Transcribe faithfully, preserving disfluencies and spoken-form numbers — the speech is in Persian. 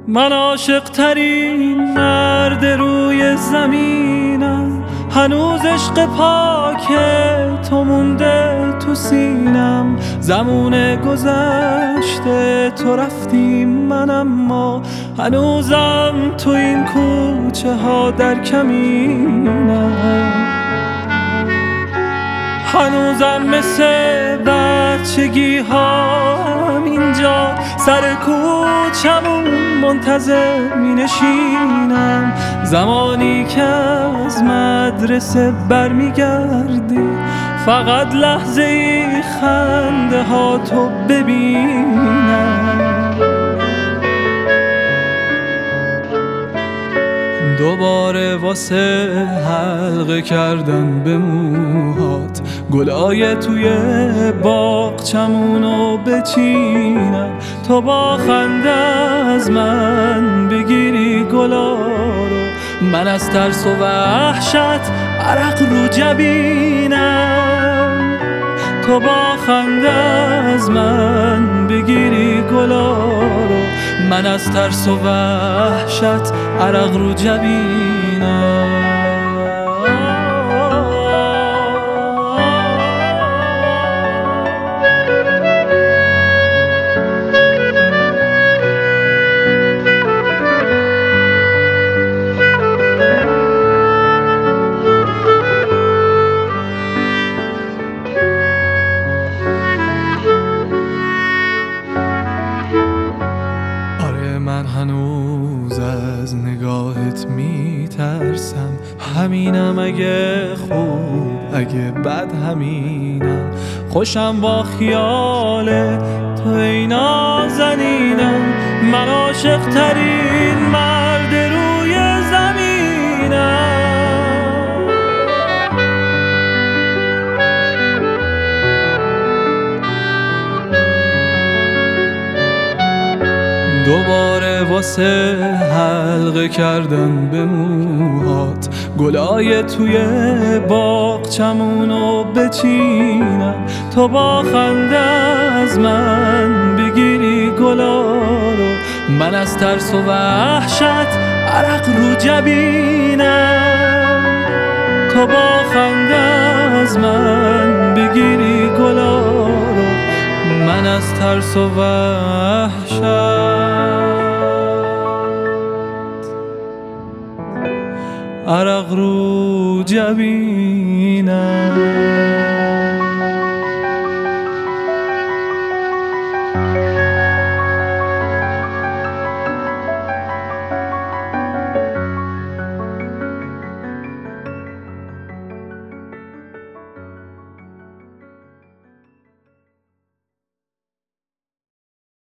من عاشق ترین مرد روی زمینم، هنوز عشق پاک تو مونده تو سینم. زمون گذشته تو رفتیم من، اما هنوزم تو این کوچه ها در کمینم. هنوزم مثل بچگی ها اینجا سر کوچمون منتظر می نشینم. زمانی که از مدرسه برمی گردی، فقط لحظه ای خنده ها تو ببینم. دوباره واسه حلقه کردن به موهات گلای توی باغچمونو بچینم. تو با خنده از من بگیری گلا رو، من از ترس و وحشت عرق رو جبینم. تو با خنده از من بگیری گلا رو، من از ترس و وحشت عرق رو جبینم. من هنوز از نگاهت میترسم، همینم اگه خوب اگه بد همینم. خوشم با خیال تو ای نازنینم، من عاشق ترین مرد روی زمینم. دوباره واسه حلقه کردن به موهات گلای توی باغچمونو بچینم. تو با خنده از من بگیری گلا رو، من از ترس و وحشت عرق رو جبینم. تو با خنده از من بگیری گلا رو، من از ترس و وحشت عرق رو جبینم.